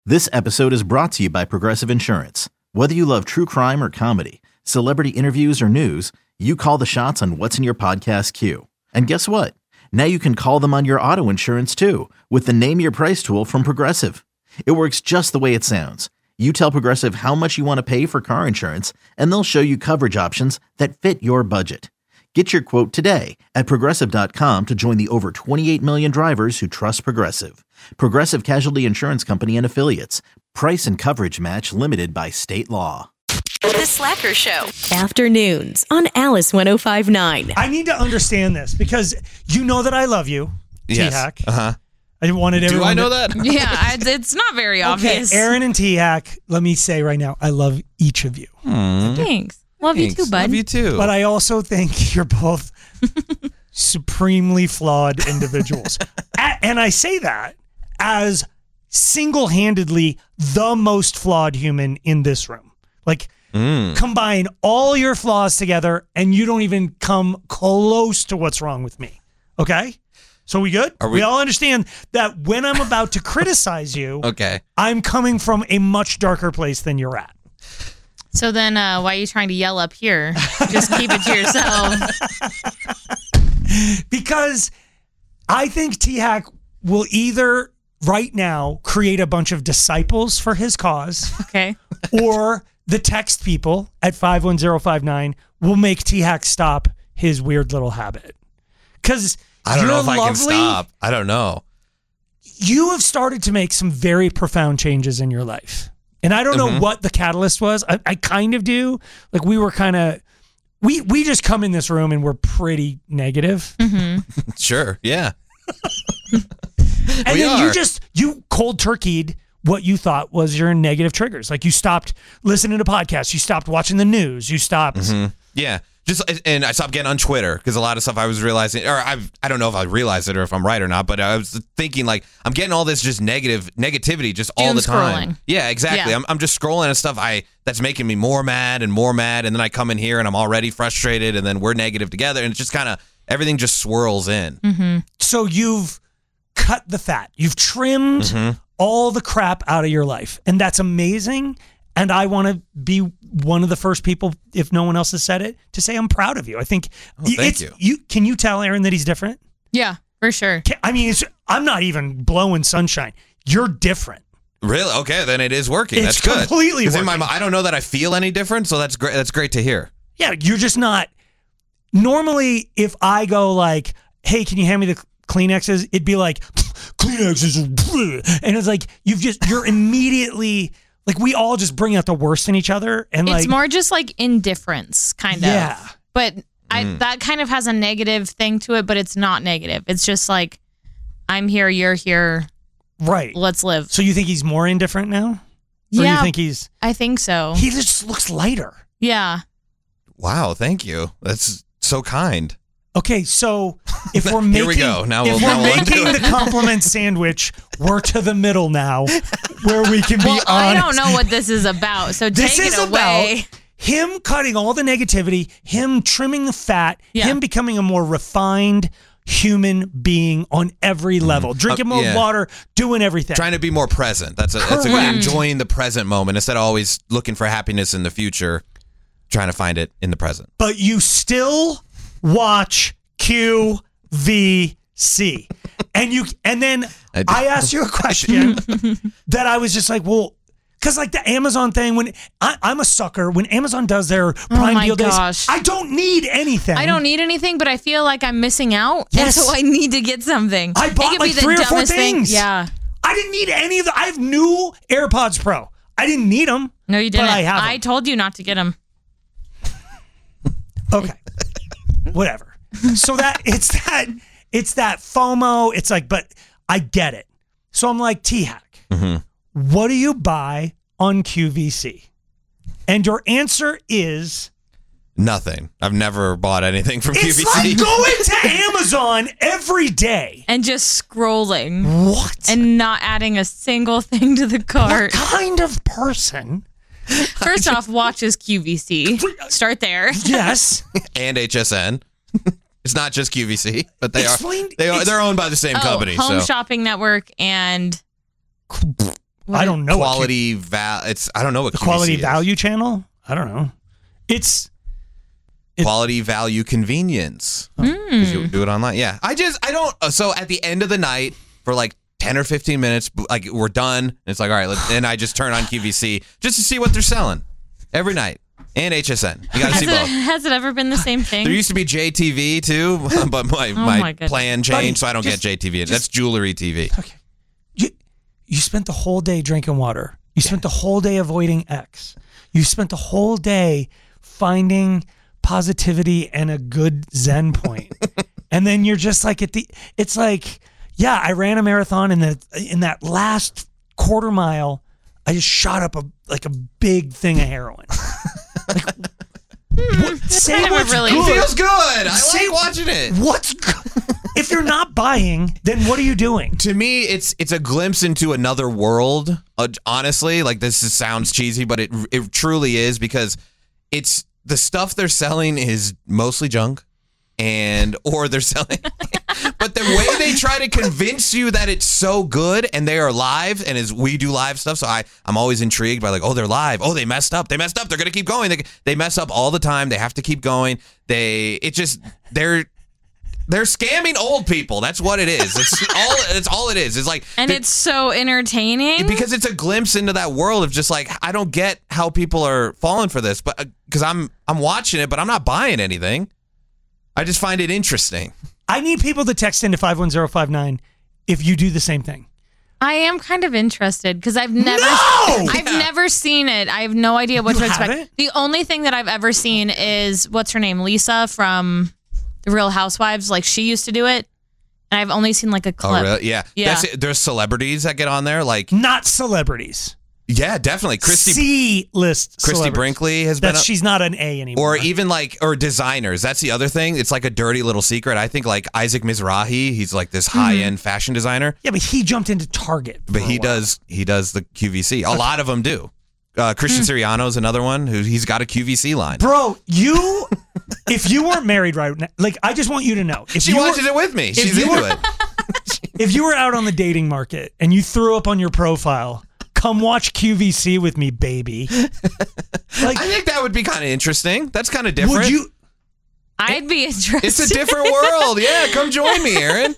This episode is brought to you by Progressive Insurance. Whether you love true crime or comedy, celebrity interviews or news, you call the shots on what's in your podcast queue. And guess what? Now you can call them on your auto insurance too with the Name Your Price tool from Progressive. It works just the way it sounds. You tell Progressive how much you want to pay for car insurance, and they'll show you coverage options that fit your budget. Get your quote today at Progressive.com to join the over 28 million drivers who trust Progressive. Progressive Casualty Insurance Company and Affiliates. Price and coverage match limited by state law. The Slacker Show. Afternoons on Alice 105.9. I need to understand this because you know that I love you, Yes. T-Hack. Uh-huh. I wanted everyone Do I know that? Yeah, it's not very obvious. Okay, Aaron and T-Hack, let me say right now, I love each of you. Thanks. Love you too, bud. Love you too. But I also think you're both supremely flawed individuals. And I say that as single-handedly the most flawed human in this room. Like, combine all your flaws together and you don't even come close to what's wrong with me. Okay? So we good? We all understand that when I'm about to criticize you, Okay. I'm coming from a much darker place than you're at. So then why are you trying to yell up here? Just keep it to yourself. Because I think T-Hack will either right now create a bunch of disciples for his cause, Okay. or the text people at 51059 will make T-Hack stop his weird little habit. Because I don't know if I can stop. I don't know. You have started to make some very profound changes in your life. And I don't know what the catalyst was. I kind of do. Like we were kind of, we just come in this room and we're pretty negative. Sure. Yeah. And then you cold turkeyed what you thought was your negative triggers. Like you stopped listening to podcasts. You stopped watching the news. You stopped. Yeah. And I stopped getting on Twitter because a lot of stuff I was realizing, or I don't know if I realized it or if I'm right or not, but I was thinking like I'm getting all this just negativity just all the time. Scrolling. Yeah, exactly. Yeah. I'm just scrolling at stuff that's making me more mad, and then I come in here and I'm already frustrated, and then we're negative together, and it's just kind of everything just swirls in. So you've cut the fat. You've trimmed all the crap out of your life. And that's amazing. And I want to be one of the first people, if no one else has said it, to say I'm proud of you. I think thank you. Can you tell Aaron that he's different? Yeah, for sure. I mean, I'm not even blowing sunshine. You're different. Really? Okay, then it is working. It's That's good. completely 'Cause in my working. mind, I don't know that I feel any different, so that's great. That's great to hear. Yeah, you're just not. Normally, if I go like, hey, can you hand me the Kleenexes? It'd be like, Kleenexes. And it's like, you're immediately, like we all just bring out the worst in each other. And It's like, more just like indifference, kind of. Yeah. But that kind of has a negative thing to it, but it's not negative. It's just like, I'm here, you're here. right. Let's live. So you think he's more indifferent now? Or Yeah. you think he's, I think so. he just looks lighter. Yeah. Wow, thank you. That's so kind. Okay, so if we're making, Here we go. Now if we'll we're making undo the compliment sandwich, we're to the middle now, where we can be Well, honest. I don't know what this is about, so This take is it away. about him cutting all the negativity, him trimming the fat, Yeah. him becoming a more refined human being on every level, drinking more yeah. water, doing everything. Trying to be more present. That's Correct. enjoying the present moment instead of always looking for happiness in the future. Trying to find it in the present. But you still watch QVC. And then I do. I asked you a question that I was just like, well, because like the Amazon thing, when I'm a sucker, when Amazon does their Prime my Deal gosh. days, I don't need anything. I don't need anything, but I feel like I'm missing out. Yes. And so I need to get something. I bought it could like be the 3 or 4 dumbest thing. things. Yeah. I didn't need any of the. I have new AirPods Pro. I didn't need them. No, you didn't. But I have 'em. I told you not to get them. Okay. Whatever. So it's that FOMO. It's like, but I get it. So I'm like, T-Hack, what do you buy on QVC? And your answer is Nothing. I've never bought anything from it's QVC. like going to Amazon every day. And just scrolling. What? And not adding a single thing to the What cart. kind of person? First off, watches QVC. Start there. Yes. And HSN. It's not just QVC, but they're owned by the same company. Home so. Shopping Network and I don't know. Quality it's I don't know what the QVC quality is. value channel. I don't know. It's Quality value convenience. 'Cause you do it online. Yeah. I don't. So at the end of the night for like 10 or 15 minutes, like we're done. And it's like, all right, and I just turn on QVC just to see what they're selling every night. And HSN. You got to see both. Has it ever been the same thing? There used to be JTV too, but my goodness. plan changed, so I don't get JTV. That's jewelry TV. okay. You spent the whole day drinking water. You spent the whole day avoiding X. You spent the whole day finding positivity and a good Zen point. And then you're just like it's like, yeah, I ran a marathon in that last quarter mile, I just shot up a big thing of heroin. Like, say what's really It good. feels good. I Say- like watching it. What's good? If you're not buying, then what are you doing? To me, it's a glimpse into another world. Honestly, like sounds cheesy, but it truly is, because it's the stuff they're selling is mostly junk, or they're selling. But the way they try to convince you that it's so good, and they are live, and as we do live stuff, so I'm always intrigued by like, oh, they're live. Oh, they messed up. They're gonna keep going. They mess up all the time. They have to keep going. They're scamming old people. That's what it is. It's all it is. It's like, and it's so entertaining because it's a glimpse into that world of just like, I don't get how people are falling for this, but because I'm watching it, but I'm not buying anything. I just find it interesting. I need people to text into 51059 if you do the same thing. I am kind of interested because I've never never seen it. I have no idea what You to expect. haven't? The only thing that I've ever seen is, what's her name? Lisa from The Real Housewives. Like, she used to do it. And I've only seen like a clip. Oh, really? Yeah. Yeah. That's it. There's celebrities that get on there. Like, Not celebrities. yeah, definitely. Christy C-list celebrities. Brinkley has been. She's not an A anymore. Or even or designers. That's the other thing. It's like a dirty little secret. I think like Isaac Mizrahi, he's like this high-end fashion designer. Yeah, but he jumped into Target. But he does the QVC. A lot of them do. Christian Siriano's another one he's got a QVC line. Bro, if you weren't married right now, like, I just want you to know. If She you watches it with me. She's you into were- it. If you were out on the dating market and you threw up on your profile, come watch QVC with me, baby. Like, I think that would be kind of interesting. That's kind of different. would you? I'd be interested. It's a different world. Yeah, come join me, Aaron.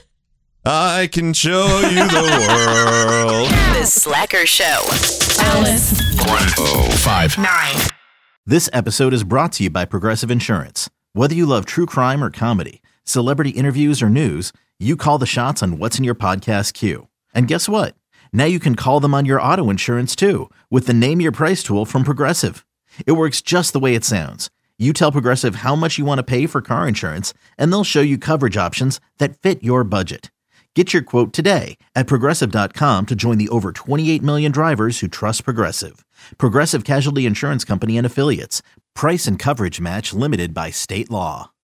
I can show you the world. The Slacker Show. Alice. 1059. This episode is brought to you by Progressive Insurance. Whether you love true crime or comedy, celebrity interviews or news, you call the shots on what's in your podcast queue. And guess what? Now you can call them on your auto insurance too with the Name Your Price tool from Progressive. It works just the way it sounds. You tell Progressive how much you want to pay for car insurance, and they'll show you coverage options that fit your budget. Get your quote today at Progressive.com to join the over 28 million drivers who trust Progressive. Progressive Casualty Insurance Company and Affiliates. Price and coverage match limited by state law.